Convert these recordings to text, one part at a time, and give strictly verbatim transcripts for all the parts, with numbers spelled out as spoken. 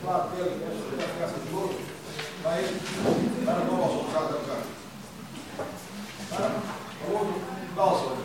klāt pielikt, es kas ir lūdzu. Vai ir? Varam nobalsot kādam kārt. Varam? Lūdzu, balsot.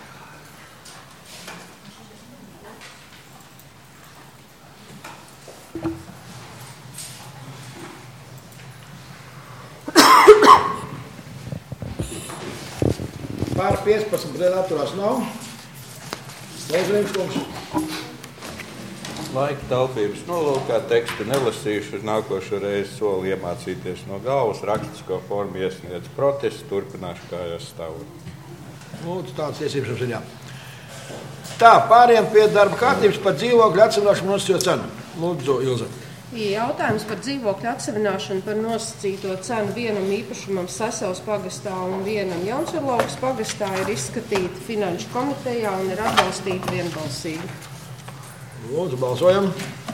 Pār piecpadsmit pret atturās nav. Lūdzu, kungs. Laika taupības nolūkā tekstu nelasīšu, uz nākošo reizi soli iemācīties no galvas, rakstisko formu iesniedz protestu, turpināšu kā jau stāvot. Lūdzu, tāds tiesības jums ir jā. Tā, pāriem pie darba kārtības par dzīvokļu atsevināšanu nosacīto cenu. Lūdzu, Ilze. Jautājums par dzīvokļu atsevināšanu par nosacīto cenu vienam īpašumam Sasavas pagastā un vienam Jaunsurlaukas pagastā ir izskatīta Finanšu komitejā un ir atbalstīta vienbalsīgi. Lūdzu, balsojam.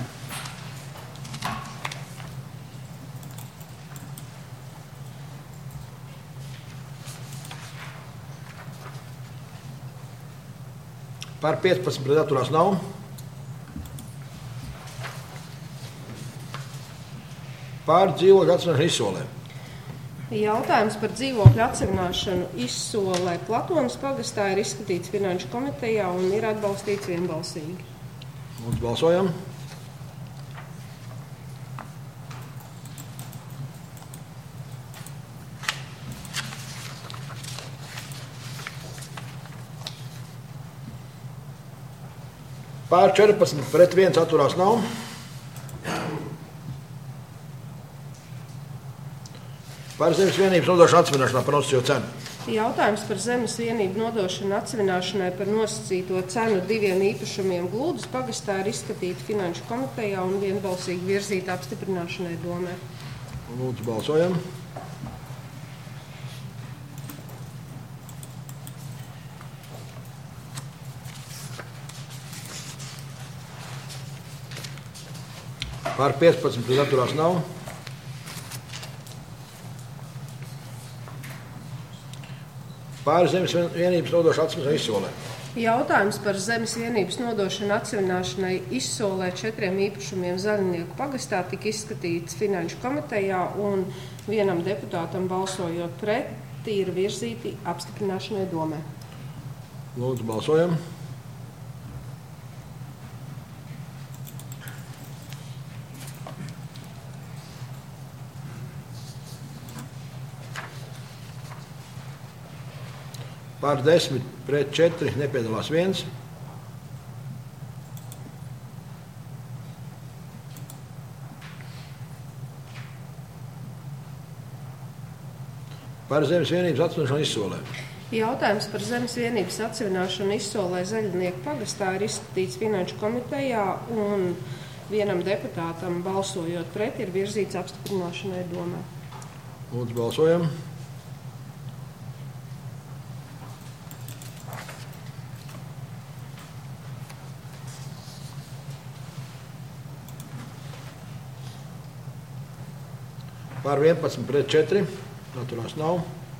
Par piecpadsmit pret atturās nav. Par dzīvokļu atsevināšanu izsolē. Jautājums par dzīvokļu atsevināšanu izsolē Platonas pagastā ir izskatīts Finanšu komitejā un ir atbalstīts vienbalsīgi. Lūdzu, balsojam. Pār četrpadsmit pret viens atturās nav. Par zemes vienības nodošanu atsevināšanā par nosacīto cenu. Jautājums par zemes vienību nodošanu atsevināšanai par nosacīto cenu diviem īpašumiem Glūdas pagastā ir izskatīta Finanšu komitejā un vienbalsīgi virzīta apstiprināšanai domē. Lūdzu, balsojam. Pār piecpadsmit pret atturās nav. Pār zemes vienības nodošanu atsevināšanai izsolē. Jautājums par zemes vienības nodošanu atsevināšanai izsolē četriem īpašumiem Zaļnieku pagastā tika izskatīts Finanšu komitejā un vienam deputātam balsojot pret ir virzīti apstiprināšanai domē. Lūdzu, balsojam. Pār desmit pret četri nepiedalās viens. Par zemes vienības atsevināšanu izsolē. Jautājums par zemes vienības atsevināšanu izsolē Zaļnieku pagastā ir izskatīts Finanšu komitejā un vienam deputātam balsojot pret ir virzīts apstiprināšanai domē. Lūdzu, balsojam. Pār vienpadsmit pret četri, atturās nav.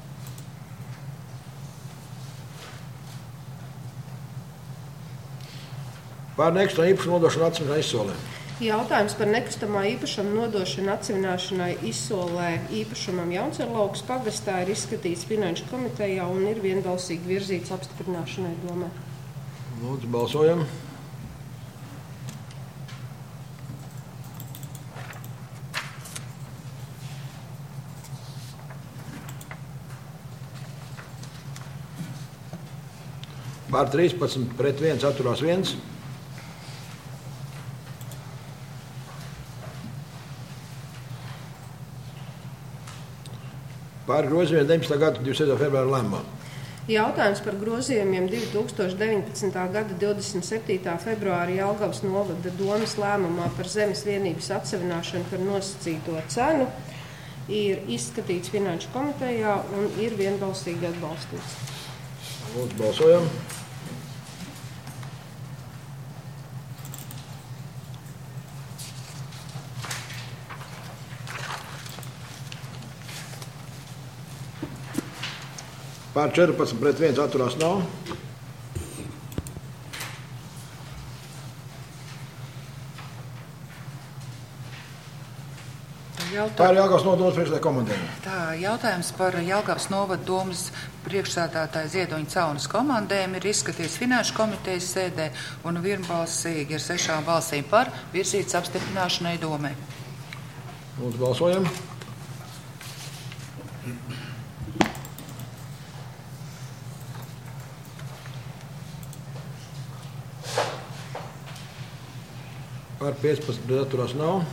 Pār nekustamā īpašuma nodošanu atsevināšanai izsolē. Jautājums par nekustamā īpašuma nodošanu atsevināšanai izsolē īpašumam Jaunsurlaukas pagastā ir izskatīts Finanšu komitejā un ir vienbalsīgi virzīts apstiprināšanai domē. Lūdzu, balsojam. Pār trīspadsmit pret viens atturās viens. Pār grozījumiem deviņpadsmitā gada divdesmit septītā februāra lēmumā. Jautājums par grozījumiem divi tūkstoši deviņpadsmitā gada divdesmit septītā februāra Jelgavas novada domes lēmumā par zemes vienības atsevināšanu par nosacīto cenu ir izskatīts Finanšu komitejā un ir vienbalsīgi atbalstīts. Lūdzu, balsojam. Pār četrpadsmit pret viens atturās nav. Jautā... Tā ir Jelgavas novada domas priekšsēdētāja komandējuma. Tā, jautājums par Jelgavas novada domas priekšsēdētāja Ziedoņa Caunas komandējumu ir izskatīts Finanšu komitejas sēdē un vienbalsīgi ar sešām balsīm par virzītas apstiprināšanai domē. Lūdzu, balsojam. Par piecpadsmit pret atturās nav.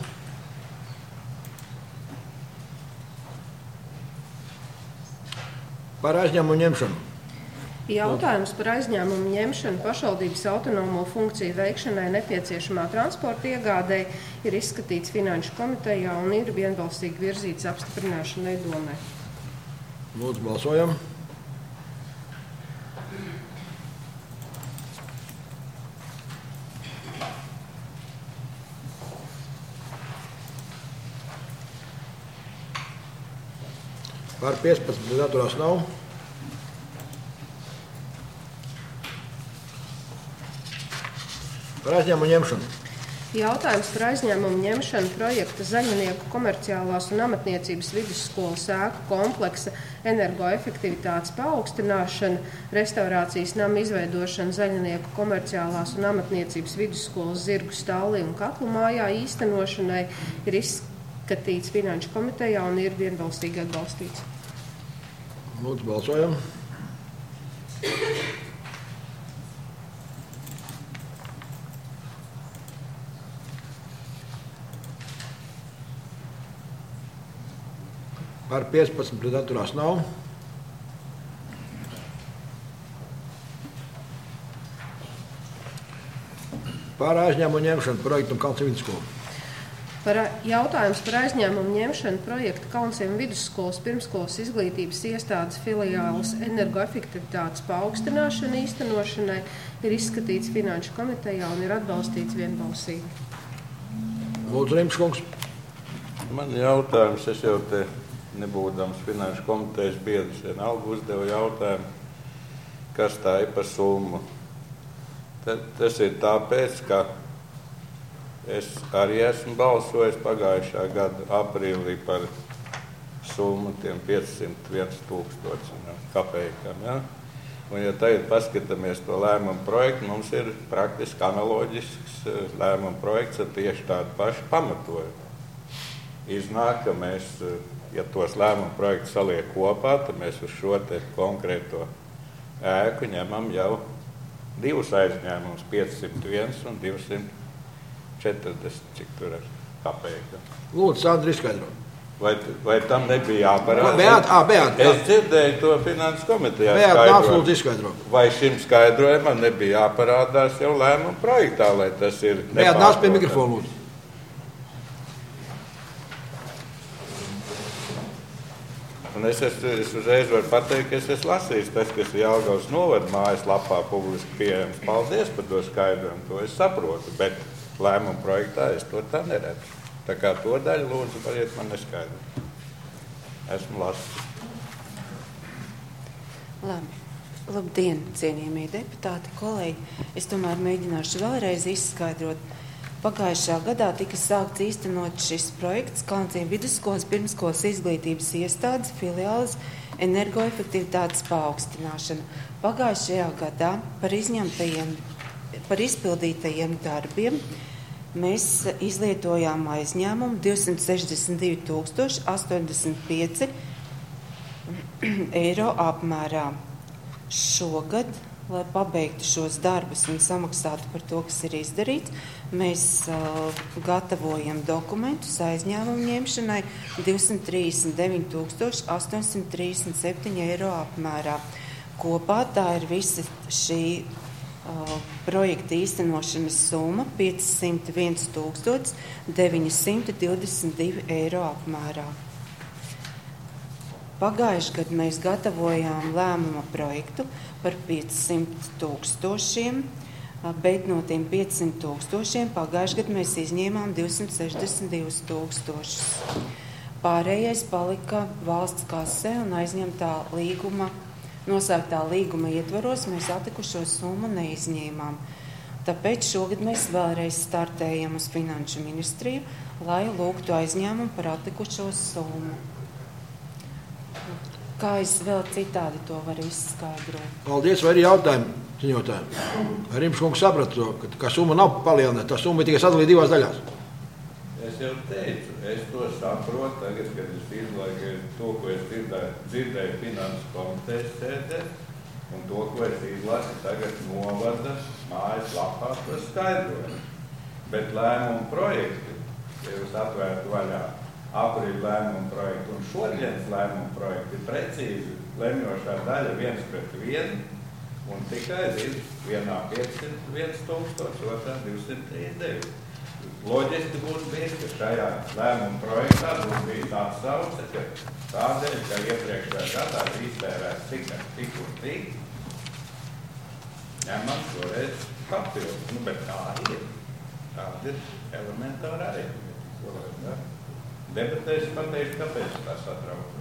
Par aizņēmumu ņemšanu. Jautājums par aizņēmumu ņemšanu pašvaldības autonomo funkciju veikšanai nepieciešamā transporta iegādei ir izskatīts Finanšu komitejā un ir vienbalsīgi virzīts apstiprināšanai domē. Lūdzu, balsojam. Par piecpadsmit pret atturās nav. Par aizņēmumu ņemšanu. Jautājums par aizņēmumu ņemšanu projekta Zaļinieku komerciālās un amatniecības vidusskolas ēku kompleksa energoefektivitātes paaugstināšana, restaurācijas nama izveidošana Zaļinieku komerciālās un amatniecības vidusskolas zirgu stālī un katlu mājā īstenošanai ir izskatīts Finanšu komitejā un ir vienbalsīgi atbalstīts. Lūdzu, balsojam. Par piecpadsmit pret atturās nav. Par aizņēmumu ņemšanu projektu un Kalnciem vidusskolu. Par jautājums par aizņēmumu ņemšanu projekta Kalnciem vidusskolas pirmskolas izglītības iestādes filiāles energoefektivitātes paaugstināšana īstenošanai ir izskatīts Finanšu komitejā un ir atbalstīts vienbalsīgi. Lūdzu, Rimškungs. Man jautājums, es jau te nebūdams Finanšu komitejas biedrs, vienalga uzdevu jautājumu, kas tā ir par summu. Tas ir tāpēc, ka es arī esmu balsojis pagājušā gada aprīlī par summu tiem piecsimt viens tūkstoši kapējiem. Ja? Un, ja tagad paskatāmies to lēmumu projektu, mums ir praktiski analoģisks lēmumu projekts ar tieši tādu pašu pamatojumu. Iznāk, ka mēs, ja tos lēmumu projektus saliek kopā, tad mēs uz šo te konkrēto ēku ņemam jau divus aizņēmumus, piecsimt viens un divsimt četrdesmit, cik tur ir kapēka. Lūdzu, Sandra, izskaidro. Vai, vai tam nebija jāparāda? Beat, ā, Beat, es dzirdēju to Finanšu komitejā Beat, nāc, lūdzu, izskaidro. Vai šim skaidrojumam nebija jāparādās jau lēmumu projektā, lai tas ir nepārprotams? Beat, nāc pie mikrofona, lūdzu. Un es, es, es uzreiz varu pateikt, ka es esmu lasījis tas, kas ir Jelgavas novada mājaslapā publiski pieejams. Paldies par to skaidrojumu, to es saprotu, bet lēmumu projektā es to tā neredzu. Tā kā to daļu lūdzu variet man neskaidru. Esmu lasījis. Labi. Labdien, cienījamie deputāti, kolēģi. Es tomēr mēģināšu vēlreiz izskaidrot. Pagājušā gadā tika sākts īstenot šis projekts Kalnciem vidusskolas pirmskolas izglītības iestādes filiāles energoefektivitātes paaugstināšana. Pagājušajā gadā par izņemtajiem, par izpildītajiem darbiem mēs izlietojām aizņēmumu divsimt sešdesmit divi tūkstoši astoņdesmit pieci eiro apmērā. Šogad, lai pabeigtu šos darbus un samaksātu par to, kas ir izdarīts, mēs uh, gatavojam dokumentus aizņēmumu ņemšanai divsimt trīsdesmit deviņi tūkstoši astoņsimt trīsdesmit septiņi eiro apmērā. Kopā tā ir visa šī uh, projekta īstenošanas summa piecsimt viens tūkstoši deviņi simti divdesmit divi eiro apmērā. Pagājuši gadu mēs gatavojām lēmuma projektu par piecsimt tūkstošiem, bet no tiem piecsimt tūkstošiem pagājuši gadu mēs izņēmām divsimt sešdesmit divus tūkstošus. Pārējais palika valsts kasē un aizņemtā līguma, noslēgtā līguma ietvaros mēs atlikušo summu neizņēmām. Tāpēc šogad mēs vēlreiz startējam uz Finanšu ministriju, lai lūgtu aizņēmumu par atlikušo summu. Kā es vēl citādi to varu izskaidrot? Paldies, vai arī jautājumi ziņotājiem? Vai Rimškungs saprata to, ka, ka summa nav palielināta, tā summa ir tikai sadalīta divās daļās? Es jau teicu, es to saprotu tagad, kad es izlaiku to, ko es dzirdēju, dzirdēju Finanses komitejas sēdē, un to, ko es izlasu tagad novada mājas lapā, to skaidroju. Bet lēmumu projekti, ja jūs atvērtu vaļā, aprīļa lēmumu projektu un šodienas lēmumu projektu ir precīzi lemjošā daļa viens pret vienu, un tikai ir vienā piecsimt viens tūkstoši, otrā divsimt trīsdesmit deviņi. Loģiski būtu bijis, ka šajā lēmumu projektā būtu bijis atsauce, ka tādēļ, ka iepriekšējā gadā ir iztērēts tik, tik un tik, ņemam šoreiz papildus. Nu, bet tā ir. Tāda ir elementāra arī. Debatēs pateikšu, kāpēc tā satrauc.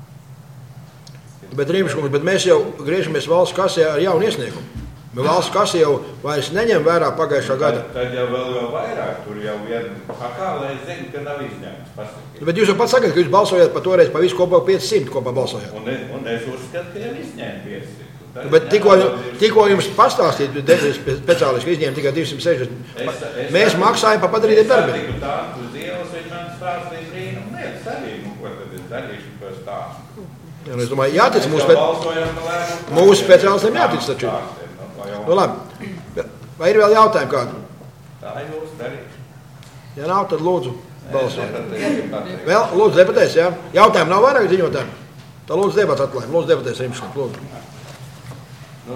Bet, Rimškungs, bet mēs jau griežamies valsts kasē ar jaunu iesniegumu. Bet valsts kasē jau vairs neņem vērā pagājušā gada. Tad, tad jau vēl jau vairāk, tur jau vien, kā lai es zinu, ka nav izņēmums, pasakiet. Bet jūs jau pats sakat, ka jūs balsojat par toreiz pa visu kopā piecsimt kopā balsojat. Un, es, un es uzskatu, ka jau izņēma piecsimt. Bet tikko, tikko jums pastāstīt, speciāliski izņēma tikai divsimt sešdesmit. Es, es mēs satiku, maksājam par padarītiem darbiem. Es satiku tādu uz ielas, viņš man stāstīja brīnumu lietas arī, nu ko tad es darīšu par stāstu. Ja, es domāju, jātic mūsu, spe... mūsu speciālistiem jātic taču. Nu labi, vai ir vēl jautājumi kādu? Tā jūs darīšu. Ja nav, tad lūdzu balsot. Vēl, lūdzu debatēs, jā? Jautājumi nav vairāk ziņotājiem? Tā lūdzu debats atklājumi, lūdzu debatēs, Rimškungs, lūdzu. Nu,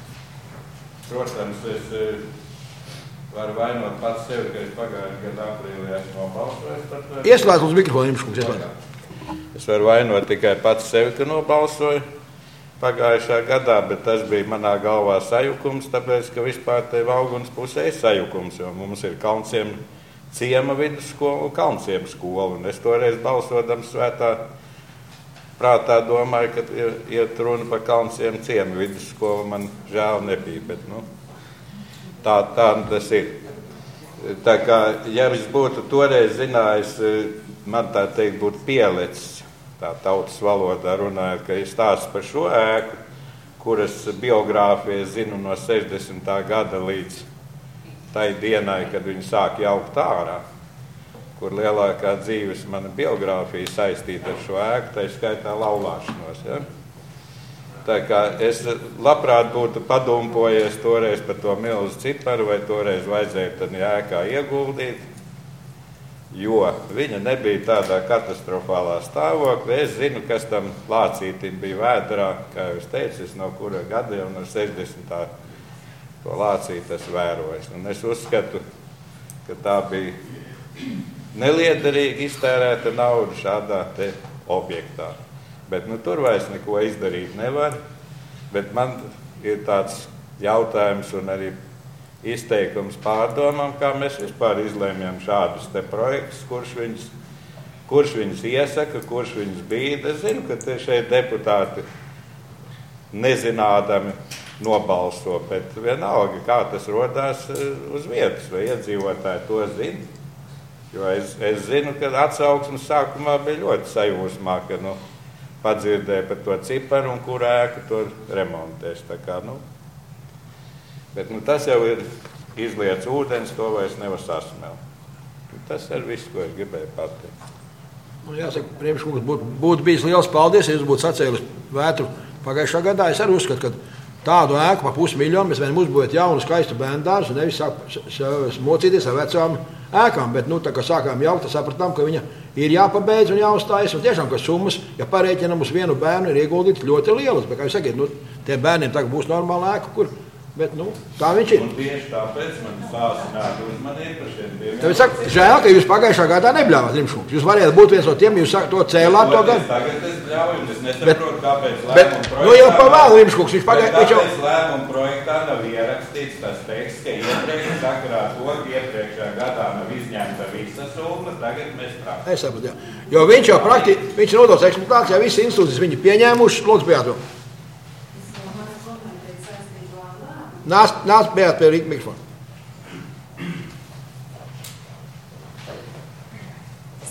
protams, es eh, varu vainot pats sevi, ka es pagājušajā gadā aprīlī esmu nobalsojis par to. Ieslēdz uz mikrofonu, Rimškungs, ieslēdz. Es varu vainot tikai pats sevi, ka nobalsoju pagājušajā gadā, bet tas bija manā galvā sajukums, tāpēc, ka vispār te Valgunas pusē ir sajukums, jo mums ir Kalnciem ciema vidusskola un Kalnciem skola, un es toreiz balsodams svētā prātā domāju, ka iet runa par Kalnciem ciema vidusskolu, man žēl nebija, bet, nu, tā, tā tas ir. Tā kā, ja es būtu toreiz zinājis, man tā teikt būtu pielicis, tā tautas valodā runājot, ka ir stāsts par šo ēku, kuras biogrāfiju zinu no sešdesmitā gada līdz tai dienai, kad viņi sāk jaukt ārā, kur lielākā dzīves mana biogrāfija saistīta ar šo ēku, tai skaitā laulāšanos. Ja? Tā kā es labprāt būtu padumpojies toreiz par to milzu ciparu, vai toreiz vajadzēja tad ēkā ieguldīt, jo viņa nebija tādā katastrofālā stāvoklī. Es zinu, kas tam lācītim bija vēdrā, kā jau es teicu, es no kura gada jau no sešdesmitā to lācīti es vēroju. Un es uzskatu, ka tā bija neliederīgi iztērēta nauda šādā te objektā. Bet nu, tur vairs neko izdarīt nevar, bet man ir tāds jautājums un arī izteikums pārdomām, kā mēs vispār izlēmjam šādus te projektus, kurš viņus, kurš viņus iesaka, kurš viņus bīda. Es zinu, ka te šeit deputāti nezinādami nobalso, bet vienalga, kā tas rodās uz vietas, vai iedzīvotāji to zina. Jo es, es zinu, ka atsauksmes sākumā bija ļoti sajūsmā, ka nu, padzirdēja par to ciparu un kur ēku to remontēs. Tā kā, nu, bet nu, tas jau ir izliets ūdens, to vairs nevar sasmelt. Tas ir viss, ko es gribēju pateikt. Man jāsaka, Priekškungs, būtu, būtu bijis liels paldies, ja jūs būtu sacēlis vētru pagājušā gadā. Es arī uzskatu, ka tādu ēku pa pusmiljonu mēs varam uzbūvēt jaunu, skaistu bērndārzu un nevis sāk mocīties ar vecām ēkām. Bet, nu, tā kā sākām jaukt, sapratām, ka viņa ir jāpabeidz un jāuzstājas. Un tiešām, ka summas, ja pareiķinam uz vienu bērnu, ir ieguldītas ļoti lielas. Bet, kā jūs sakiet, nu, tie bērniem tagad būs normāla ēka, kur... Bet, nu, tā viņš ir. Un tieši tāpēc man sāsinātu uzmanību par šiem diviem. Tāpēc saka, žēl, ka jūs pagājušā gadā nebļāvāt, Rimškungs. Jūs varētu būt viens no tiem, jūs to cēlāt to gadu. Tagad es bļauju, es nesaprotu, kāpēc lēmumu projektā... Nu, jau pa vēl, Rimškungs, viņš pagājušā... Bet kāpēc lēmumu projektā nav ierakstīts tas teksts, ka iepriekš sakarā to, ka iepriekšējā gadā nav izņemta visa summa, tagad mēs prātām. Es saprotu, jā. Jo viņš jau prakti, viņš ir nodots eksploatācijā, visas institūcijas viņi pieņēmuši, lūdzu, Beato. Nāc, nāc Beat pie mikrofona.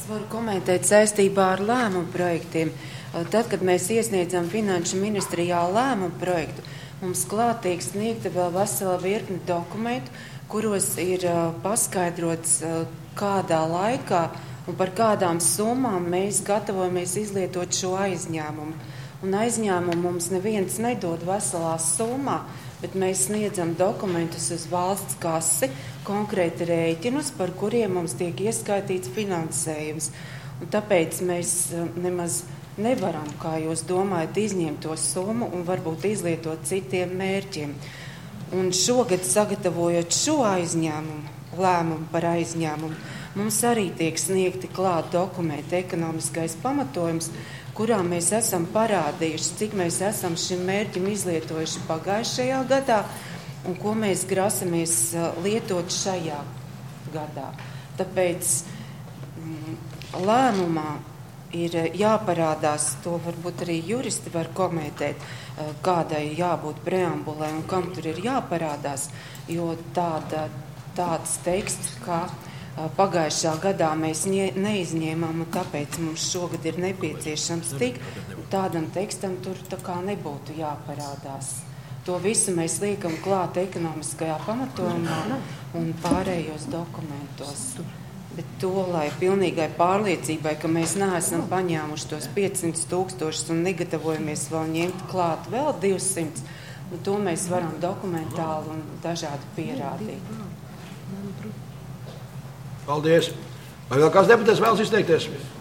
varu komentēt saistībā ar lēmumu projektiem. Tad, kad mēs iesniedzam finanšu ministrijā lēmumu projektu, mums klāt tiek sniegta vēl vesela virkni dokumentu, kuros ir paskaidrots, kādā laikā un par kādām summām mēs gatavojamies izlietot šo aizņēmumu. Un aizņēmumu mums neviens nedod veselā summā, bet mēs sniedzam dokumentus uz valsts kasi, konkrēti rēķinus, par kuriem mums tiek ieskaitīts finansējums. Un tāpēc mēs nemaz nevaram, kā jūs domājat, izņemt to summu un varbūt izlietot citiem mērķiem. Un šogad, sagatavojot šo aizņēmumu, lēmumu par aizņēmumu, mums arī tiek sniegti klāt dokumenti, ekonomiskais pamatojums, kurā mēs esam parādījuši, cik mēs esam šim mērķim izlietojuši pagājušajā gadā un ko mēs grasamies lietot šajā gadā. Tāpēc mm, lēmumā ir jāparādās, to varbūt arī juristi var komentēt, kādai jābūt preambulē un kam tur ir jāparādās, jo tāda, tāds teksts, kā pagājušā gadā mēs neizņēmām, un tāpēc mums šogad ir nepieciešams tik, tādam tekstam tur tā kā nebūtu jāparādās. To visu mēs liekam klāt ekonomiskajā pamatojumā un pārējos dokumentos. Bet to, lai pilnīgai pārliecībai, ka mēs neesam paņēmuši tos piecsimt tūkstošus un negatavojamies vēl ņemt klāt vēl divsimt, to mēs varam dokumentāli un dažādi pierādīt. Paldies. Vai vēl kāds deputāts vēlas izteikties?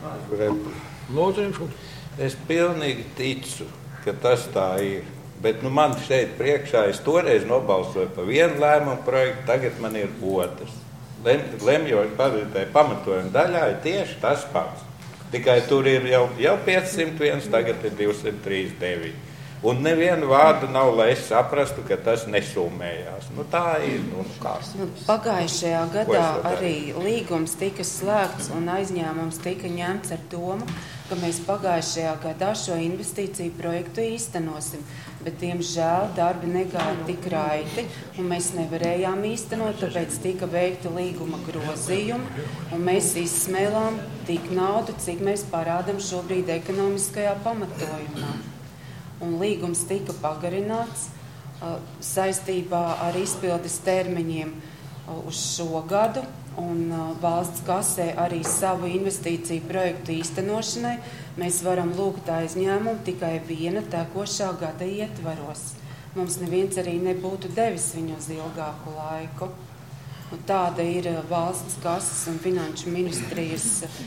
Lūdzu, es pilnīgi ticu, ka tas tā ir. Bet nu, man šeit priekšā, es toreiz nobalsoju par vienu lēmumu projektu, tagad man ir otrs. Lem, lemjot paredzētāju pamatojuma daļā ir tieši tas pats. Tikai tur ir jau, jau piecsimt viens, tagad ir divsimt trīsdesmit deviņi. Un nevienu vārdu nav, lai es saprastu, ka tas nesummējās. Nu, tā ir. Nu, nu, pagājušajā gadā arī līgums tika slēgts un aizņēmums tika ņemts ar domu, ka mēs pagājušajā gadā šo investīciju projektu īstenosim. Bet, diemžēl, darbi negāja tik raiti, un mēs nevarējām īstenot, tāpēc tika veikta līguma grozījuma, un mēs izsmēlām tik naudu, cik mēs parādam šobrīd ekonomiskajā pamatojumā. Un līgums tika pagarināts uh, saistībā ar izpildes termiņiem uh, uz šo gadu, un uh, valsts kasē arī savu investīciju projektu īstenošanai mēs varam lūgt aizņēmumu tikai viena tekošā gada ietvaros. Mums neviens arī nebūtu devis viņu uz ilgāku laiku. Un tāda ir uh, valsts kases un finanšu ministrijas uh,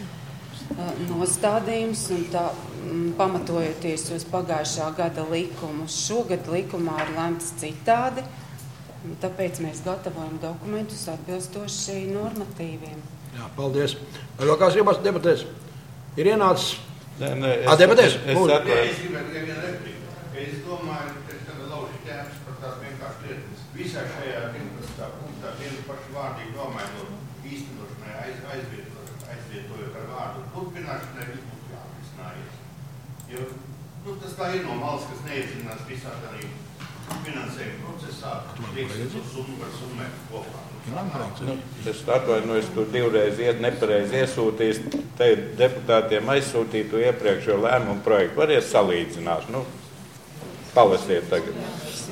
nostādījums, un tā m, pamatojoties uz pagājušā gada likumu. Šogad likumā ir lemts citādi, tāpēc mēs gatavojam dokumentus atbilstoši normatīviem. Jā, paldies. Vai vēl kāds gribas debatēs? Ir ienācis? Nē, nē, es, A, debatēs? Es, es, es, es gribētu tikai vienu repliku. Es domāju, ka es tagad laužu ķēpes par tādu vienkārši lietas. Visā šajā vienpadsmitā punktā vienu pašu vārdību nomainot īstenošanai aiz, aizvietojot, aizvietojot ar vārdu turpināšanai, viss būtu jāatrisinājies. Jo nu, tas tā ir no malas, kas neiezinās visā tādā finansējuma procesā, tieksim to summu var summēt kopā. Nu, es atvainojos, tur divreiz iet nepareizi iesūtījis, te deputātiem aizsūtītu iepriekšējo lēmumu projektu. Variet salīdzināt, nu, palasiet tagad.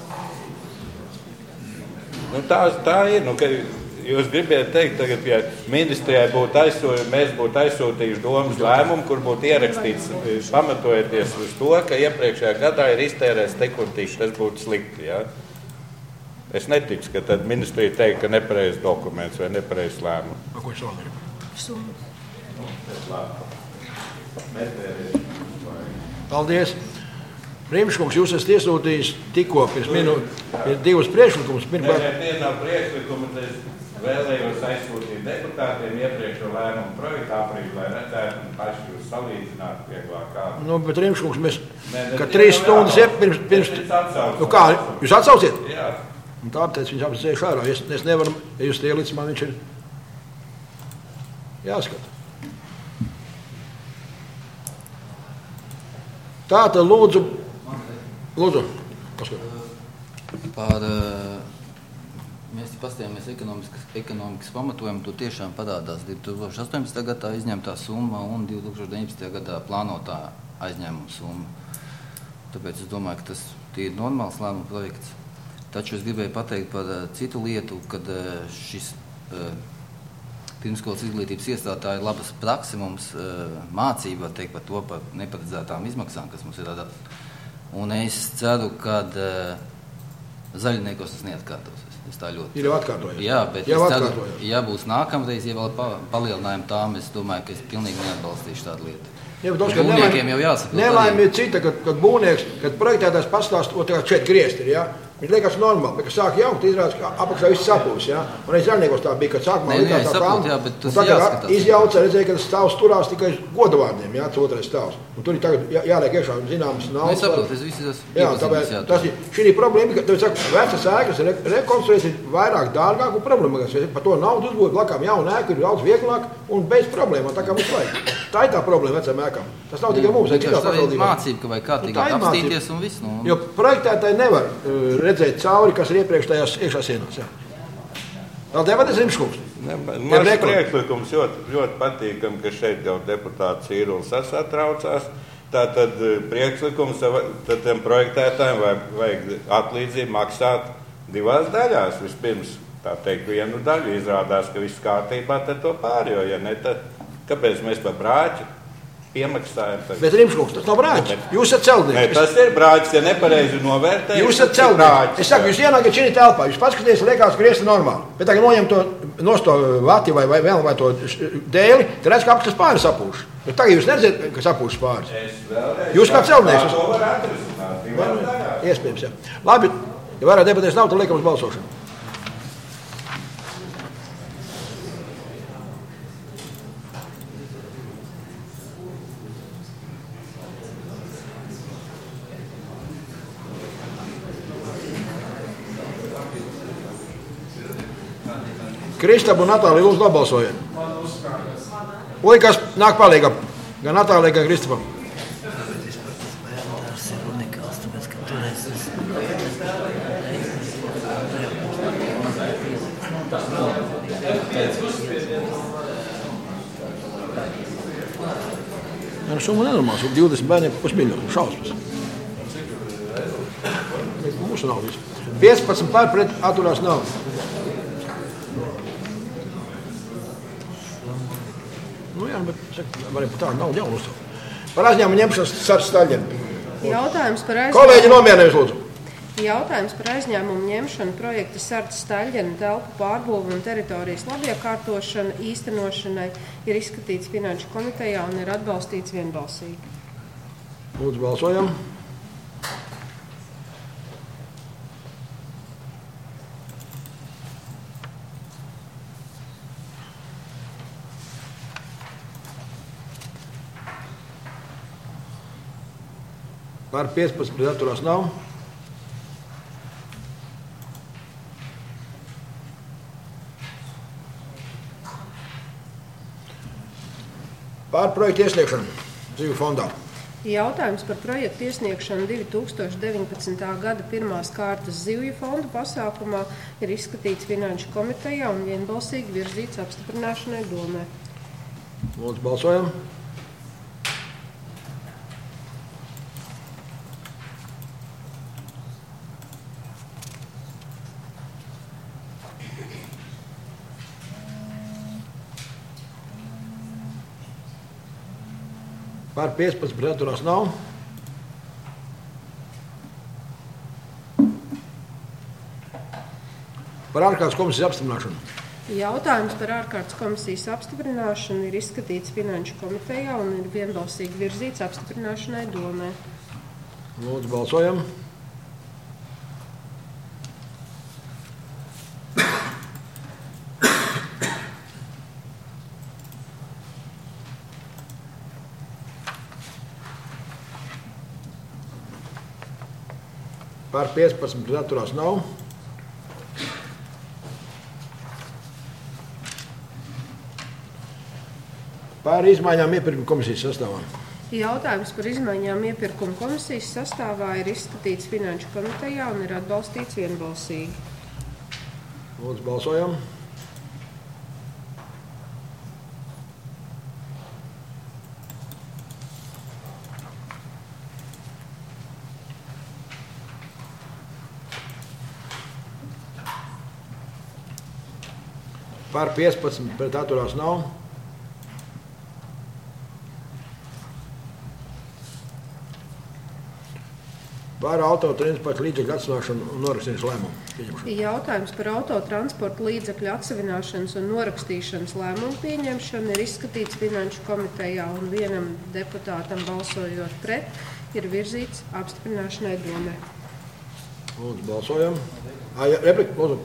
Nu, tā, tā ir, nu, ka jūs gribiet teikt, tagad, ja ministrijai būtu aizsūtījuši, mēs būtu aizsūtījuši domas lēmumu, kur būtu ierakstīts, pamatojoties uz to, ka iepriekšējā gadā ir iztērēts tik un tik, tas būtu slikti, jā. Es neticu, ka tad ministrija teikt, ka nepareizs dokuments vai nepareizs lēmums. Ko es vēl gribu? Paldies. Brīmškungs, jūs esat iesūtījis tikko pirms minūtes. Ir divas priekšlikumus. Nē, nē, tie nav priekšlikumi, es vēlējos aizsūtīt deputātiem iepriekšo lēmumu projektu aprīli, lai redzētu un paši jūs salīdzinātu vieglāk kādu. Nu, bet Brīmškungs, mēs, Nē, ka trīs stundas ir pirms, pirms... Nu kā, jūs atsauciet? Jā. Un tāpēc viņš apsēž ārā. Es, es nevaru, ja jūs tie līdz man viņš ir jāskata. Tā tad lūdzu, lūdzu, paskat. Par uh, Mēs paskatījāmies ekonomikas, ekonomikas pamatojumu, tur tiešām parādās divi tūkstoši astoņpadsmitā gadā aizņemtā summa un divi tūkstoši deviņpadsmitajā gadā plānotā aizņēmuma summa. Tāpēc es domāju, ka tas ir normāls lēmuma projekts. Taču es gribēju pateikt par uh, citu lietu, kad uh, šis uh, pirmskolas izglītības iestādā ir labas prakse mums uh, mācība, teikt par to, par neparedzētām izmaksām, kas mums ir radās. Un es ceru, ka uh, zaļniekos tas neatkārtosies. Es tā ļoti... Ir jau atkārtojās. Jā, bet jau es ceru, ja būs nākamreiz, ja vēl pa, palielinājumi tām, es domāju, ka es pilnīgi neatbalstīšu tādu lietu. Jā, bet Oskar, būvniekiem jau jāsaprot. Nelaime ir cita, kad, kad būvnieks, kad projektētājs pastāst, o tā kā šeit griezt ir, jā? Viņš liekas normāli, bet, kad sāk jaukt, izrādās, ka apakšā viss sapūs, jā? Un arī zaļniekos tā bija, kad sākumā Nē, likās nē, tā saprot, kā, jā, bet tas un tā, jāskatās. izjauca, redzēja, ka tas stāvs turās tikai godavārdiem, jā, tas otrais stāvs. Un tur ir tagad jā, jāliek iekšā zināmas naudas. Es saprotu, es visi tas jā, tāpēc tas ir, šī ir problēma, ka, tev saka, vecas ēkas re, rekonstruēs ir vairāk dārgāk un problēmākās. Par to naudu uzbūvēt blakām jaunu ēku ir daudz vieglāk un bez problēmām, tā kā mums vajag. Tā ir tā problēma vecām ēkām. Tas nav tikai mums, tā ir mācība, ka vajag kārtīgāk apstīties un viss. Nu. Jo projektētāji nevar uh, redzēt cauri, kas ir iepriekš tajās iekšā sienās. Jā. Vēl debates Rimškungs. Mans priekšlikums ļoti, ļoti patīkam, ka šeit jau deputāts Cīrulis satraucās. Tātad priekšlikums tad tiem projektētājiem vajag, vajag atlīdzību maksāt divās daļās. Vispirms, tā teikt, vienu daļu izrādās, ka viss kārtībā, tad to pārējo. Ja ne, tad kāpēc mēs par brāķi piemaksājam? Tad... Bet Rimškungs, tas nav brāķis. Jūs esat celtnieks. Ne, tas ir brāķis, ja nepareizi novērtējat. Jūs esat celtnieks. Es saku, jūs ienākat šī telpā, jūs paskaties, liekas, ka griezti normāli. Bet tagad noņem to nost to vati vai, vai vēl vai to dēli, tad redz, ka apstas pāri sapūš. Bet tagad jūs neredzat, ka sapūš pāri. Jūs kā celtnieks. To var atrisināt divās daļās. Iespējams, jā. Labi, ja vairāk debatēs nav, tad liekam uz balsošanu. Kristap un Natālija, lūdzu, nobalsojiet. Oi, kas nāk palīgā? Gan Natālija, gan Kristapam. Tas ir unikāls, tāpēc, ka toreiz es... Jā, summa nenormāls, divdesmit bērniem pusmiljonu, šausmas. Mūsu nav visu. piecpadsmit pār pret atturās nav. Nu jā, bet saka, varbūt tā nav jauna uzstāv. Par aizņēmumu ņemšanas Sars Staļģeni. Jautājums par aizņēmumu. Kolēģi nomierinājuši, lūdzu. Jautājums par aizņēmumu ņemšanu projekta Sars Staļģeni telpu pārbūvu un teritorijas labiekārtošana īstenošanai ir izskatīts Finanšu komitejā un ir atbalstīts vienbalsīgi. Lūdzu, balsojam. Par piecpadsmit pret atturās nav. Par projektu iesniegšanu Zivju fondā. Jautājums par projektu iesniegšanu divi tūkstoši deviņpadsmitā gada pirmās kārtas Zivju fonda pasākumā ir izskatīts Finanšu komitejā un vienbalsīgi virzīts apstiprināšanai domē. Lūdzu, balsojam. Par piecpadsmit pret atturās nav. Par ārkārtas komisijas apstiprināšanu. Jautājums par ārkārtas komisijas apstiprināšanu ir izskatīts Finanšu komitejā un ir vienbalsīgi virzīts apstiprināšanai domē. Lūdzu, balsojam. Par piecpadsmit pret atturās nav. Par izmaiņām iepirkuma komisijas sastāvā. Jautājums par izmaiņām iepirkuma komisijas sastāvā ir izskatīts Finanšu komitejā un ir atbalstīts vienbalsīgi. Lūdzu, balsojam. Par piecpadsmit, pret atturās nav. Par autotransporta līdzekļu atsevināšanu un norakstīšanas lēmumu. Jautājums par autotransporta līdzekļu atsevināšanas un norakstīšanas lēmumu pieņemšanu ir izskatīts Finanšu komitejā un vienam deputātam balsojot pret ir virzīts apstiprināšanai domē. Lūdzu, balsojam. Ā, ja, replika, lūdzu.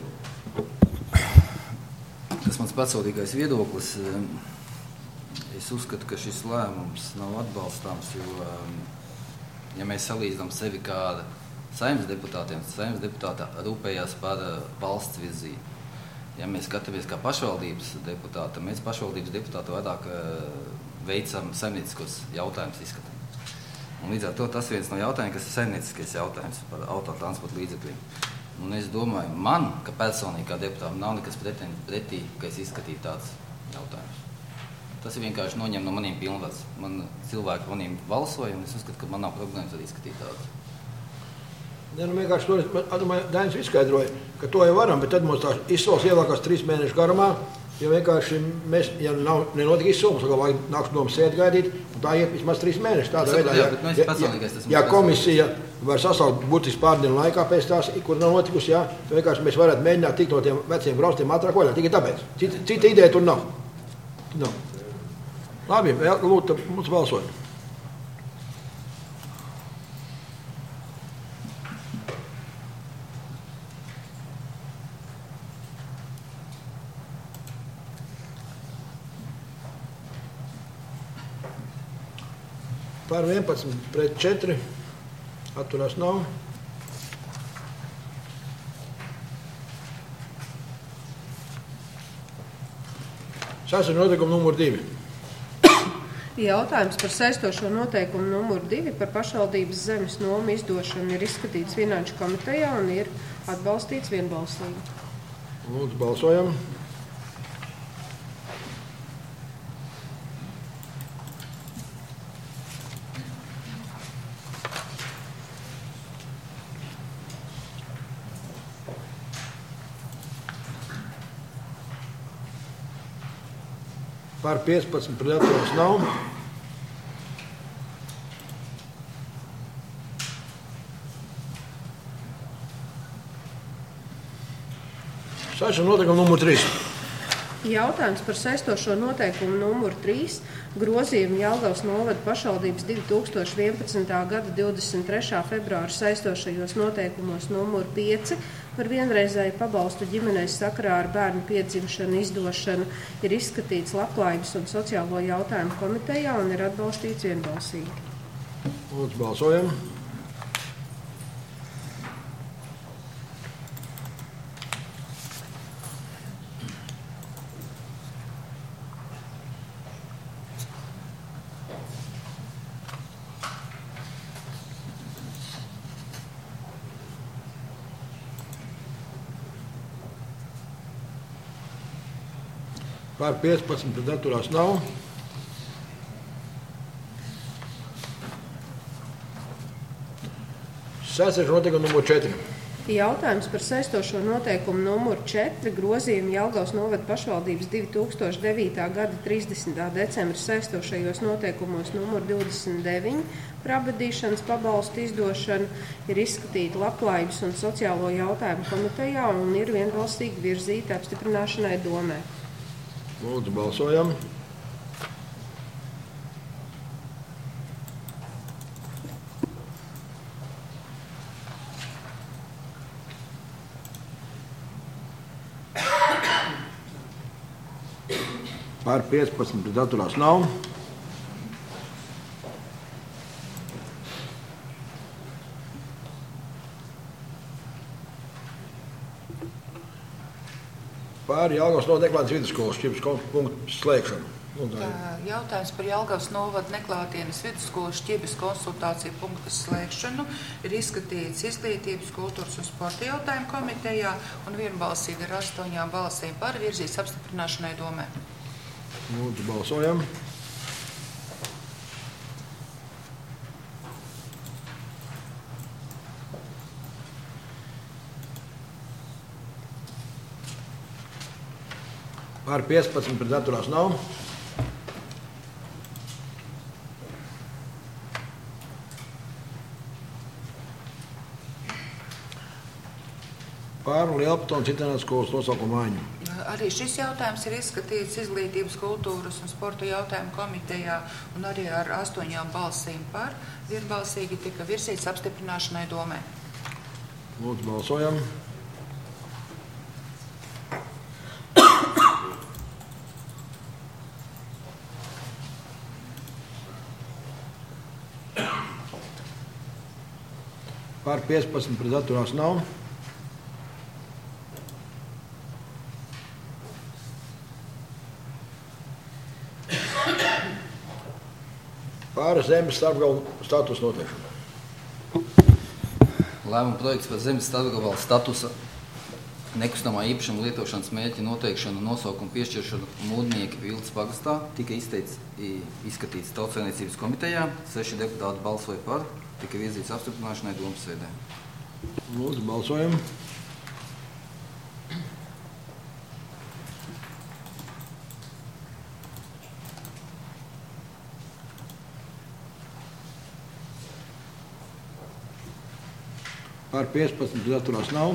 Tas mans personīgais viedoklis. Es uzskatu, ka šis lēmums nav atbalstāms, jo, ja mēs salīdzinām sevi kā Saeimas deputātiem, Saeimas deputāti rūpējās par valsts virzību. Ja mēs skatāmies kā pašvaldības deputāti, mēs pašvaldības deputāti vairāk veicam saimnieciskos jautājumus izskatām. Un līdz ar to tas viens no jautājumiem, kas ir saimnieciskais jautājums par autotransporta līdzekļiem. Un es domāju, man, ka personīgi kā deputātam nav nekas pretī, pretī ka es izskatītu tāds jautājums. Tas ir vienkārši noņem no maniem pilnvaras. Man cilvēki maniem balsoja, un es uzskatu, ka man nav problēmas arī izskatīt tādu. Ne, nu vienkārši to, Dainis izskaidroja, ka to jau varam, bet tad mums tās izsoles ievēlkās trīs mēnešu garumā, jo vienkārši mēs, ja nav, nenotika izsoles, tad vajag nākšu domu sēdi gaidīt, un tā iet vismaz trīs mēnešus. Tādā veidā, jā, ja, ja, ja, ja komisija var sasaukt burtiski pārdienu laikā pēc tās, kur nav notikusi, jā, tad vienkārši mēs varētu mēģināt tikt no tiem veciem graustiem ātrāk vaļā. Tikai tāpēc. Cita, cita ideja tur nav. nav. Labi, lūdzu, mums balsot. Par vienpadsmit pret četri. Atturās nav. Sāsim noteikumu numur divi. Jautājums par saistošo noteikumu numuru divi par pašvaldības zemes nomu izdošanu ir izskatīts Finanšu komitejā un ir atbalstīts vienbalsīgi. Lūdzu, balsojam. Par piecpadsmit pret atturās nav. Sāksim noteikumu numur trīs. Jautājums par saistošo noteikumu numuru trīs grozījumu Jelgavas novada pašvaldības divi tūkstoši vienpadsmitā gada divdesmit trešā februāra saistošajos noteikumos numuru pieci par vienreizēju pabalstu ģimenēs sakarā ar bērnu piedzimšanu izdošanu ir izskatīts Labklājības un sociālo jautājumu komitejā un ir atbalstīts vienbalsīgi. Lūdzu, balsojam. Par piecpadsmit pret atturās nav. Sāksim noteikumu numur četri. Jautājums par saistošo noteikumu numuru četri grozījumu Jelgavas novada pašvaldības divi tūkstoši devītā gada trīsdesmitā decembra saistošajos noteikumos numuru divdesmit deviņi par apbedīšanas pabalstu izdošanu ir izskatīta Labklājības un sociālo jautājumu komitejā un ir vienbalsīgi virzīta apstiprināšanai domē. Lūdzu, balsojam. Par piecpadsmit pret atturās nav. Par Jelgavas novada Deklandes vidusskolas ķips punktu slēgšanu. Tā, jautājums par Jelgavas novada neklātienes vidusskolas šķiebes konsultāciju punktu slēgšanu ir izskatīts Izglītības, kultūras un sporta jautājumu komitejā un vienbalsīgi ar astoņām balsīm par virzīts apstiprināšanai domē. Lūdzu, balsojam. Par piecpadsmit pret atturās nav. Par Lielpatonu Citēnas skolas nosaukumu maiņu. Arī šis jautājums ir izskatīts Izglītības, kultūras un sporta jautājumu komitejā un arī ar astoņām balsīm par vienbalsīgi tika virzīts apstiprināšanai domē. Lūdzu, balsojam. Par piecpadsmit pret atturās nav. Par zemes starpgabalu statusu noteikšanu. Lēmuma projekts par zemes starpgabalu statusa nekustamā īpašuma lietošanas mērķa noteikšanu un nosaukumu piešķiršanu Mūdnieki Vilces pagastā tika izteikts, izskatīts Tautsaimniecības komitejā. Seši deputāti balsoja par, tika virzīts apstiprināšanai domas sēdē. Lūdzu, balsojam. Par piecpadsmit pret atturās nav.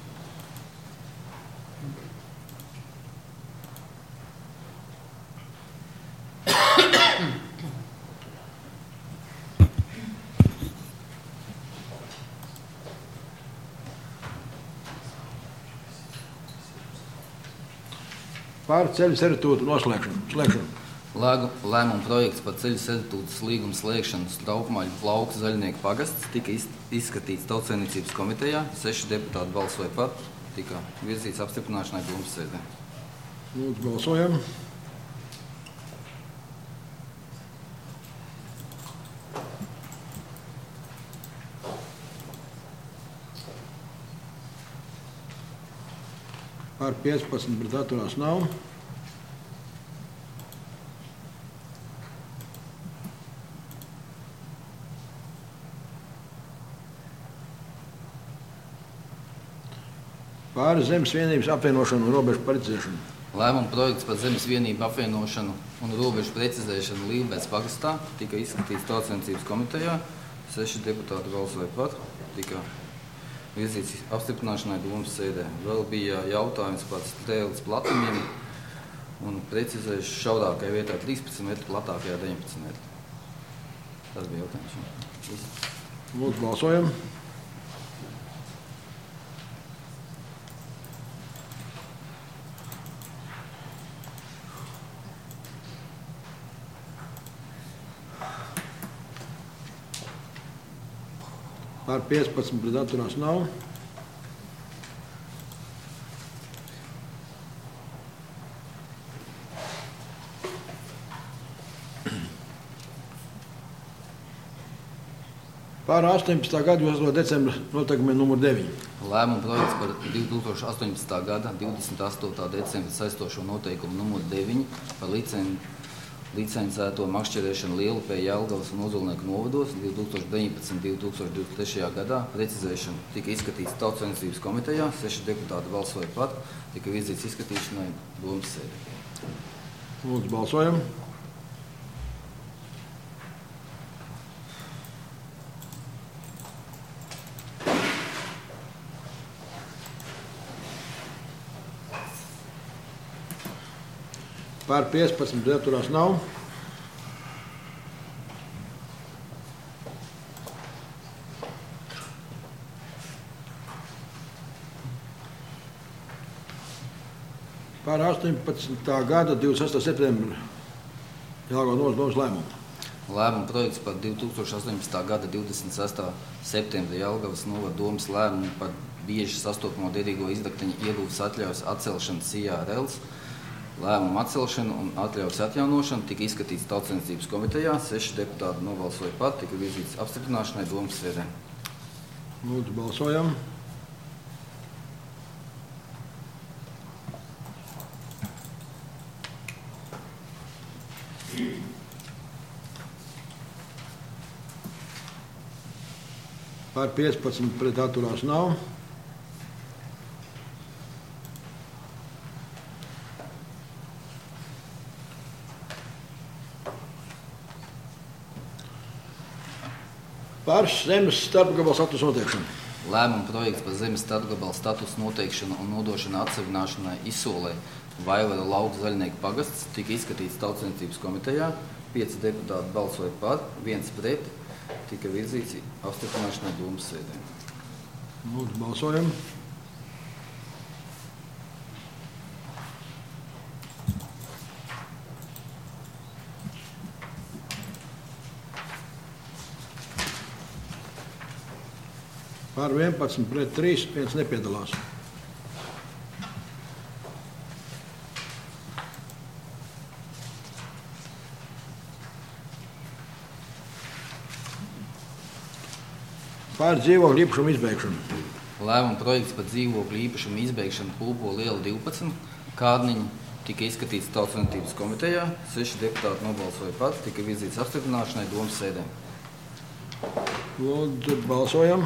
Par ceļu servitūtu noslēgšanu. Slēgšanu. Lēmuma projekts par ceļu servitūtas līguma slēgšanu Straupmaļu lauku Zaļnieku pagasts tika izskatīts Tautsaimniecības komitejā. Seši deputāti balsoja par, tika virzīts apstiprināšanai domas sēdē. Lūdzu, balsojam. Par piecpadsmit pret atturās nav. Par zemes vienības apvienošanu un robežu precizēšanu. Lēmuma projekts par zemes vienību apvienošanu un robežu precizēšanu Līvbētas pagastā tika izskatīts Tautsaimniecības komitejā. Seši deputāti balsoja par, tika virzīts apstiprināšanai domas sēdē. Vēl bija jautājums par stēles platumiem un precizējuši šaurākajā vietā trīspadsmit metru, platākajā deviņpadsmit metru. Tas bija jautājums. Lūdzu, balsojam. Par piecpadsmit pret atturās nav. Par astoņpadsmitā gada divdesmitā decembra noteikumiem numur deviņi. Lēmuma projekts par divi tūkstoši astoņpadsmitā gada divdesmit astotā decembra saistošo noteikumu numur deviņi par licen, licencēto makšķerēšanu Lielupē, Jelgavas un Ozolnieku novados divi tūkstoši deviņpadsmitajā un divi tūkstoši divdesmit trešajā gadā precizēšana tika izskatīts Tautsaimniecības komitejā. Seši deputāti balsoja par, tika virzīts izskatīšanai domas sēdē. Lūdzu, balsojam. Par piecpadsmit pret atturās nav. Par astoņpadsmitā gada divdesmit sestā septembra Jelgavas domas lēmumu. Lēmuma projekts par divi tūkstoši astoņpadsmitā gada divdesmit sestā septembra Jelgavas novada domas lēmumu par bieži sastopamo derīgo izdegteņa iegūves atļaujas atcelšanu C R L Lēmumu atcelšana un atļaujas atjaunošana tika izskatīts Tautsaimniecības komitejā. Seši deputāti nobalsoja par, tika virzīts apstiprināšanai domas sēdē. Lūdzu, balsojam. Par piecpadsmit pret atturās nav. Par zemes starpgabala statusu noteikšanu. Lēmuma projekts par zemes starpgabala statusu noteikšanu un nodošanu atsevināšanai Izsolē Vaivara lauku zaļnieku pagasts tika izskatīts Tautsaimniecības komitejā. Pieci deputāti balsoja par, viens pret, tika virzīts apstiprināšanai domas sēdē. Lūdzu, balsojam. Par vienpadsmit pret trīs, viens nepiedalās. Par dzīvokļu īpašumu izbeigšanu. Lēmuma projekts par dzīvokļu īpašumu izbeigšanu Pulpola iela divpadsmit Kārniņa tika izskatīts Tautsaimniecības komitejā. Seši deputāti nobalsoja par, tika virzīts apstiprināšanai domas sēdē. Lūdzu, balsojam.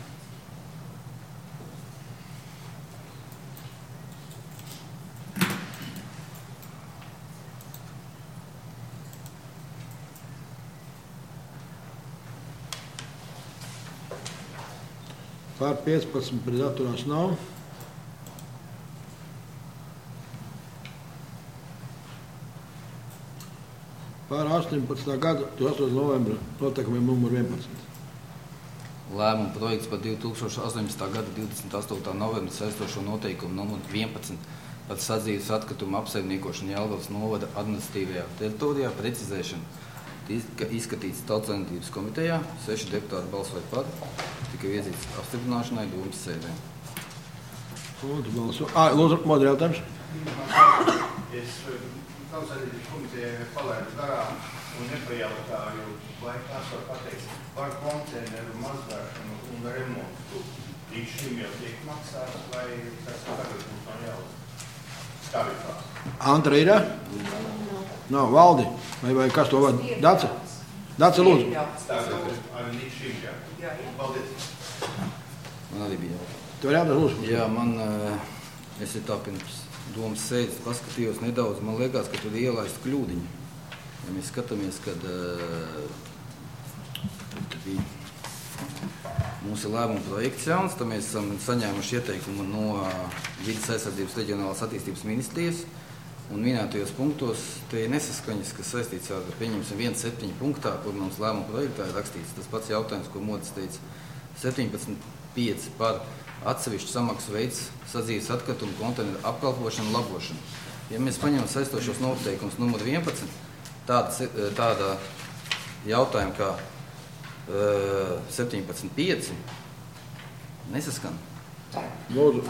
Par piecpadsmit pret atturās nav. Par astoņpadsmitā gada astoņpadsmitā novembra noteikumiem numur vienpadsmit. Lēmuma projekts par divi tūkstoši astoņpadsmitā gada divdesmit astotā novembra saistošo noteikumu numur vienpadsmit par sadzīves atkritumu apsaimniekošanu Jelgavas novada administratīvajā teritorijā precizēšanu tika izskatīts Tautsaimniecības komitejā. Seši deputāti balsoja par, tika virzīts apstiprināšanai domas sēdē. Lūdzu, balso. Ā, lūdzu, modri jautājums. Es Tautsaimniecības komitejai palaidu garām un nepajautāju, vai tās var pateikt par konteineru mazgāšanu un remontu. Līdz šim jau tiek maksāts, vai tas tagad būs no jauna? Kā ir tās? Antra ir? Nav, Valdi. Vai, vai kas to vada? Dace? Dace, lūdzu. Tagad arī līdz šim jau. Paldies. Man arī bija jautājums. Tev ir jautājums, lūdzu. Jā, man, es ir tā pirms domas sēdes paskatījos nedaudz, man liekas, ka tur ielaist kļūdiņu. Ja mēs skatāmies, kad uh, bija mūsu lēmuma projekts jauns, tad mēs esam saņēmuši ieteikumu no Vides aizsardzības reģionālās attīstības ministrijas, un minētajos punktos te ir nesaskaņas, kas saistīts ar, pieņemsim, viens septiņi punktā, kur mums lēmuma projektā ir rakstīts tas pats jautājums, ko Modis teica, septiņpadsmit pieci par atsevišķu samaksu veids sadzīves atkritumu konteineru apkalpošanu un labošanu. Ja mēs paņemam saistošos noteikumus numur vienpadsmit, tāda, tāda jautājuma kā uh, septiņpadsmit pieci nesaskan. Lūdzu,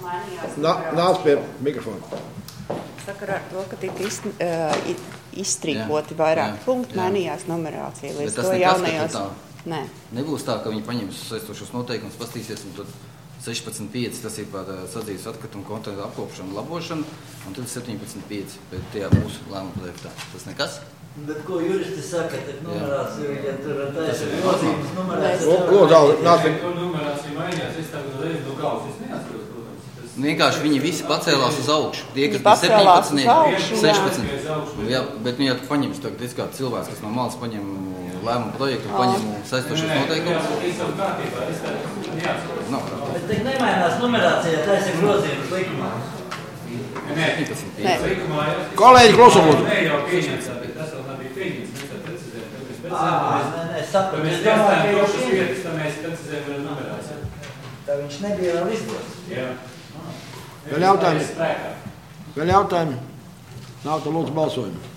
nāc pie mikrofona. Sakarā ar to, ka tika iz, uh, izstrīkoti vairāk punkti, mainījās numerācija. Bet tas nekas, jaunajos... ka tā Nē. nebūs tā, ka viņi paņems saistošos noteikumus, pastīsies, un tad sešpadsmit pieci tas ir par sadzīves atkritumu konteineru apkopšanu, labošanu, un tad septiņpadsmit pieci pēc tajā mūsu lēmuma projektā. Tas nekas? Bet ko juristi saka, tad numerācija, ja tur taisa grozījums, numerācija... Lūdzu, nāc pie... Numerācija mainījās, es tagad reiz no galvas, es neatceros, protams. Vienkārši viņi visi pacēlās uz augšu. Tie, kas bija septiņpadsmit, sešpadsmit. Jā, bet, nu, ja tu paņems tagad, es kā cilvēks, kas no malas paņem lēmumu projektu, paņem saistošos noteikumus. Es jau kārtībā, es tagad neatceros. Nav kārtībā. Bet te nemainās numerācija, taisa grozījums likumā. septiņpadsmit pieci. Kolēģi, klusu lūdzu. Nē, jau pieņemts, bet tas vēl nav bija pieņemts, mēs tā precizējam, tad mēs Ā, precizējam. nē, nē, sapratu. Mēs jāstājam tošas vietas, tad mēs precizējam vēl numerāciju. Tā viņš nebija vēl izdots. Jā. Vēl jautājumi? Vēl jautājumi? Nav, tad lūdzu balsojumu.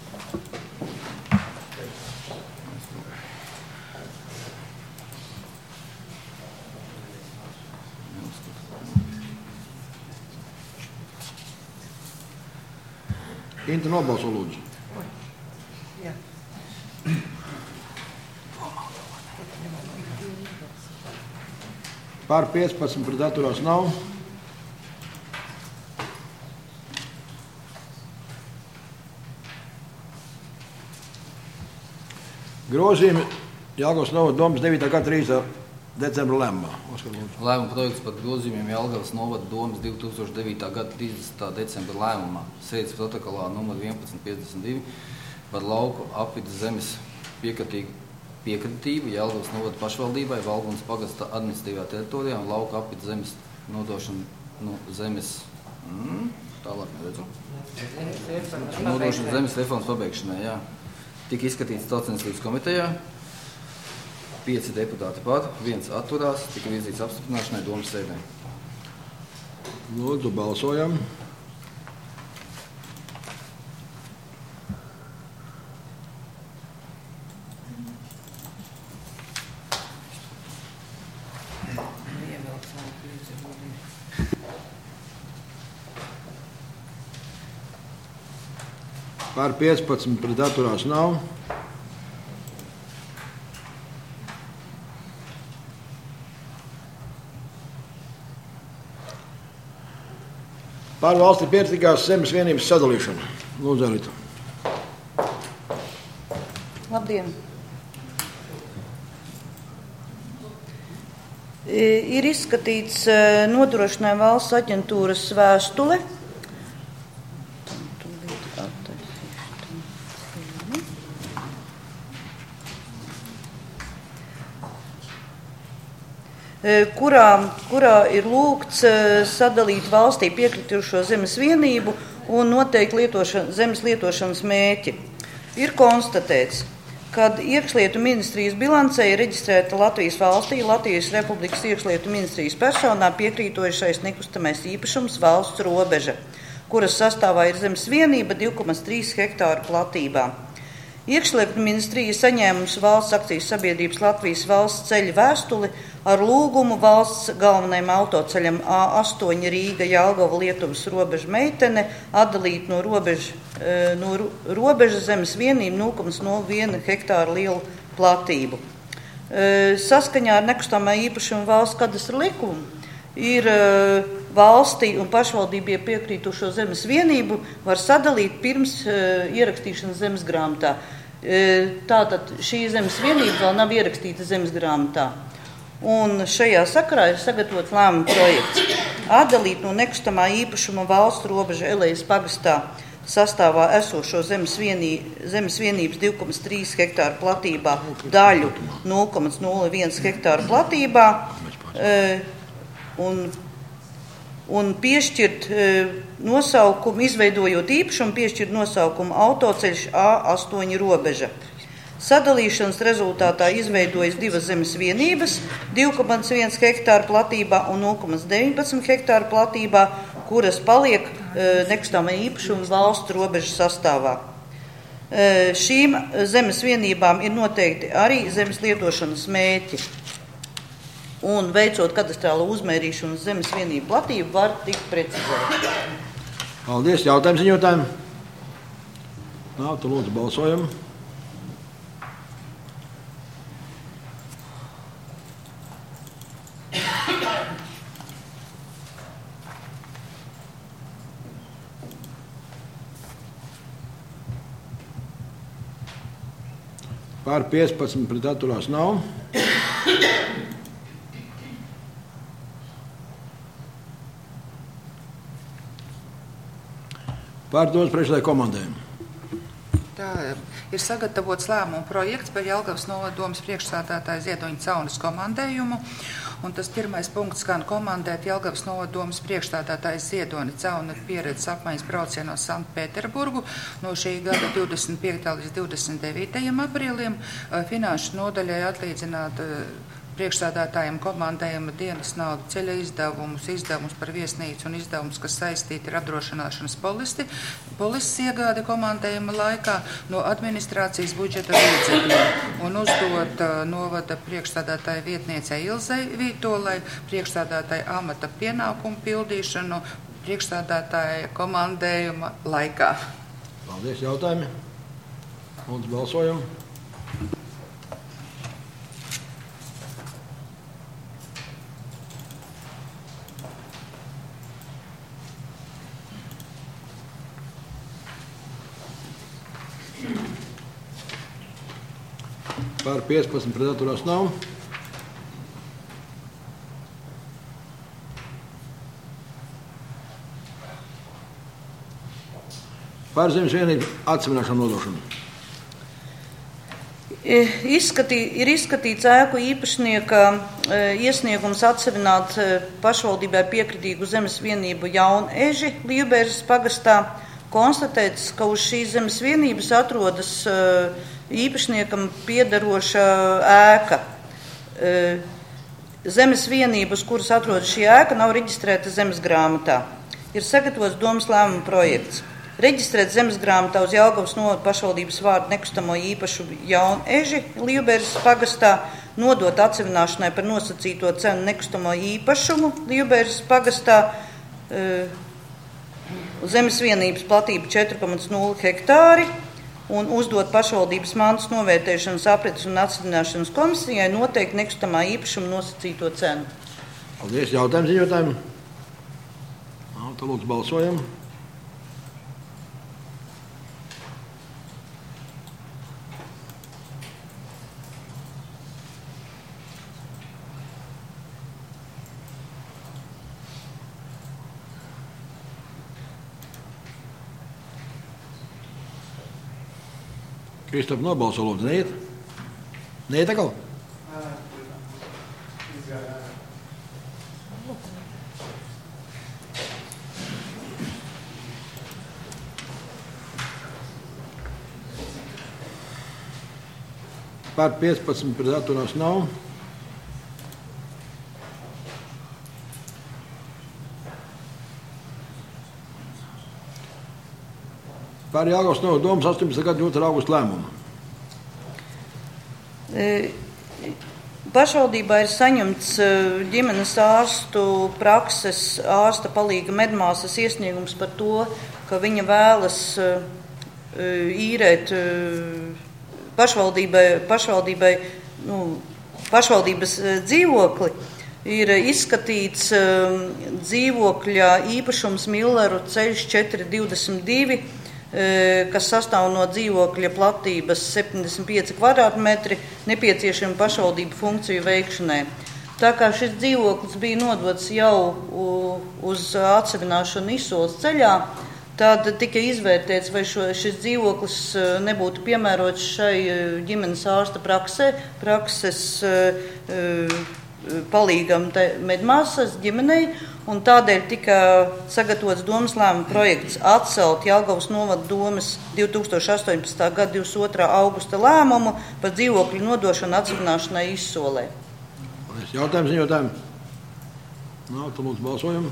Inta nobalso lūdzu. Jā. Par piecpadsmit pret atturās nav. Grozījumi Jelgavas novada domas devītā gada trīsdesmitā decembra lēmumā. Lēmuma projekts par grozījumiem Jelgavas novada domas divi tūkstoši devītā gada trīsdesmitā decembra lēmumā sēdes protokolā numur vienpadsmit piecdesmit divi par lauku apvides zemes piekritīgu piekritību Jelgavas novada pašvaldībai Valgunas pagasta administratīvā teritorijā un lauku apvides zemes nodošanu no zemes mm, tālāk neredzu. Nodošanu zemes reformas pabeigšanai, jā. Tika izskatīts Tautsainicības komitejā, pieci deputāti par, viens atturās, tika virzīts apstiprināšanai domas sēdē. Lūdzu, balsojam. Par piecpadsmit pret atturās nav. Par valstī piekritīgās zemes vienības sadalīšanu. Lūdzu, Elita. Labdien! Ir izskatīts nodrošinājuma valsts aģentūras vēstule. Kurā, kurā ir lūgts sadalīt valstī piekritušo zemes vienību un noteikt lietošana, zemes lietošanas mērķi. Ir konstatēts, ka iekšlietu ministrijas bilancē ir reģistrēta Latvijas valstī Latvijas Republikas iekšlietu ministrijas personā piekrītojušais nekustamais īpašums valsts robeža, kuras sastāvā ir zemes vienība divi komats trīs hektāru platībā. Iekšlietu ministrija saņēmusi valsts akcijas sabiedrības Latvijas valsts ceļa vēstuli ar lūgumu valsts galvenajam autoceļam A astoņi Rīga Jelgava Lietuvas robeža meitene atdalīt no robeža, no robeža zemes vienību nulle komats nulle viens hektāru lielu platību. Saskaņā ar nekustamā īpašuma valsts kadastra likumu ir valstī un pašvaldībai piekrītušo zemes vienību var sadalīt pirms ierakstīšanas zemes grāmatā. Tātad šī zemes vienība vēl nav ierakstīta zemes grāmatā. Un šajā sakarā ir sagatavots lēmuma projekts atdalīt no nekustamā īpašuma valsts robeža Elejas pagastā sastāvā esošo zemes, vienī, zemes vienības divi komats trīs hektāru platībā daļu nulle komats nulle viens hektāru platībā un, un piešķirt nosaukumu, izveidojot īpašumu, piešķirt nosaukumu autoceļš A astoņi robeža. Sadalīšanas rezultātā izveidojas divas zemes vienības, divi komats viens hektāru platībā un nulle komats deviņpadsmit hektāru platībā, kuras paliek e, nekustamā īpašuma valsts robežas sastāvā. E, šīm zemes vienībām ir noteikti arī zemes lietošanas mērķi. Un veicot kadastrālu uzmērīšanu zemes vienību platību var tikt precizēt. Paldies, jautājums ziņotājiem. Nav, tu lūdzu balsojam. Par piecpadsmit pret atturās nav. Par domas priekšlēju komandējumu. Tā ir sagatavots lēmuma projekts par Jelgavas novada domas priekšsēdētāja Ziedoņa Caunas komandējumu. Un tas pirmais punkts skan komandēt Jelgavas novada domas priekšstādātājs Ziedoņa Cauna pieredzes apmaiņas braucienos Sanktpēterburgu no šī gada divdesmit piektā līdz divdesmit devītajam aprīlim. Finanšu nodaļai atlīdzināt priekšstādātājiem komandējuma dienas naudu, ceļa izdevumus, izdevumus par viesnīcu un izdevumus, kas saistīti ar apdrošināšanas polisti, polises iegādi komandējuma laikā no administrācijas budžeta līdzekļiem un uzdot uh, novada priekšstādātāja vietniecei Ilzei Vītolai priekšstādātāja amata pienākumu pildīšanu priekšstādātāja komandējuma laikā. Paldies, jautājumi. Lūdzu, balsojam. Par piecpadsmit pret atturās nav. Par zemes vienību atsevišķu nodošanu. Izskatī, ir izskatīts ēku īpašnieka e, iesniegums atsevināt e, pašvaldībai piekritīgu zemes vienību Jauneži Liubērzes pagastā. Konstatēts, ka uz šīs zemes vienības atrodas e, īpašniekam piederoša ēka. E, zemes vienības, kuras atrodas šī ēka, nav reģistrēta zemes grāmatā. Ir sagatavots domas lēmuma projekts. Reģistrēt zemes grāmatā uz Jelgavas novada pašvaldības vārdu nekustamo īpašu Jauneži Liubērzes pagastā, nodot atsevināšanai par nosacīto cenu nekustamo īpašumu Liubērzes pagastā, e, zemes vienības platība četri komats nulle hektāri un uzdot pašvaldības mantas novērtēšanas apretes un atsevināšanas komisijai noteikt nekustamā īpašuma nosacīto cenu. Paldies, jautājums ziņotājiem. Tā lūdzu balsojam. Kristof, nobalso, lūdzu, neiet? Neiet atkal? Par piecpadsmit pret atturās nav. Par Jelgavas novada domas astoņpadsmitā gada otrā augusta lēmumu. E, pašvaldībā ir saņemts ģimenes ārstu prakses ārsta palīga medmāsas iesniegums par to, ka viņa vēlas e, īrēt e, pašvaldībai, pašvaldībai nu, pašvaldības dzīvokli. Ir izskatīts e, dzīvokļa īpašums Milleru ceļš četri divdesmit divi, kas sastāv no dzīvokļa platības septiņdesmit pieci kvadrātmetri, nepieciešama pašvaldību funkciju veikšanai. Tā kā šis dzīvoklis bija nodots jau uz atsevināšanu izsoles ceļā, tad tika izvērtēts, vai šo, šis dzīvoklis nebūtu piemērots šai ģimenes ārsta praksē, prakses palīgam medmāsas ģimenei, un tādēļ tika sagatavots domas lēmuma projekts atcelt Jelgavas novada domas divi tūkstoši astoņpadsmitā gada divdesmit otrā augusta lēmumu par dzīvokļu nodošanu atsevināšanai izsolē. Jautājums ziņotājiem? Nav, tad lūdzu balsojam.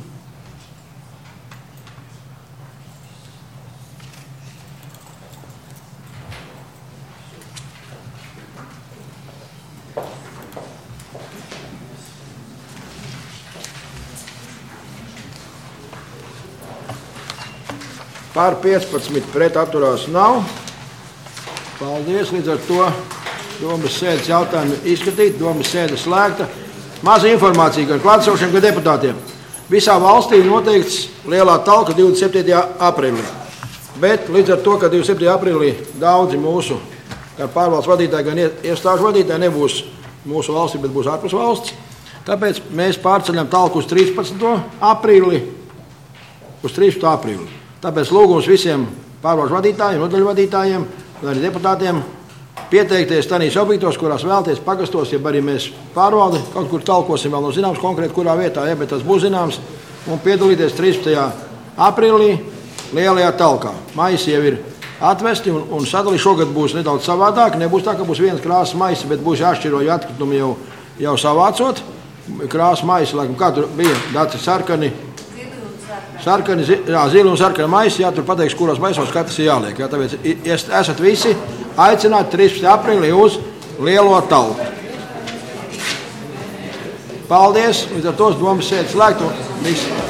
Par piecpadsmit pret atturās nav. Paldies, līdz ar to domas sēdes jautājumu izskatīt, domas sēde slēgta. Maza informācija gan klātesošiem, gan deputātiem. Visā valstī noteikts lielā talka divdesmit septītajā aprīlī. Bet līdz ar to, ka divdesmit septītajā aprīlī daudzi mūsu gan pārvaldes vadītāji, gan iestāžu vadītāji nebūs mūsu valstī, bet būs ārpus valsts, tāpēc mēs pārceļam talku uz trīspadsmito aprīli. Uz trīspadsmito aprīli. Tāpēc lūgums visiem pārvaldes vadītājiem, nodaļu vadītājiem, arī deputātiem pieteikties tanīs objektos, kurās vēlties pagastos, ja arī mēs pārvaldi kaut kur talkosim, vēl nav zināms konkrēti, kurā vietā, ja, bet tas būs zināms, un piedalīties trīspadsmitajā aprīlī lielajā talkā. Maisi jau ir atvesti un, un sadali šogad būs nedaudz savādāk. Nebūs tā, ka būs viens krāsas maisi, bet būs jāšķiro, jo atkritumi jau, jau savācot. Krāsas maisi, laikam, kā tur bija, daci sarkani, sarkani, jā, zili un sarkani maisi, jā, tur pateiks, kuros maisos katrs ir jāliek. Jā, tāpēc esat visi aicināti trīspadsmitajā aprīlī uz lielo talku. Paldies, līdz ar tos domas sēdes slēgt un visi.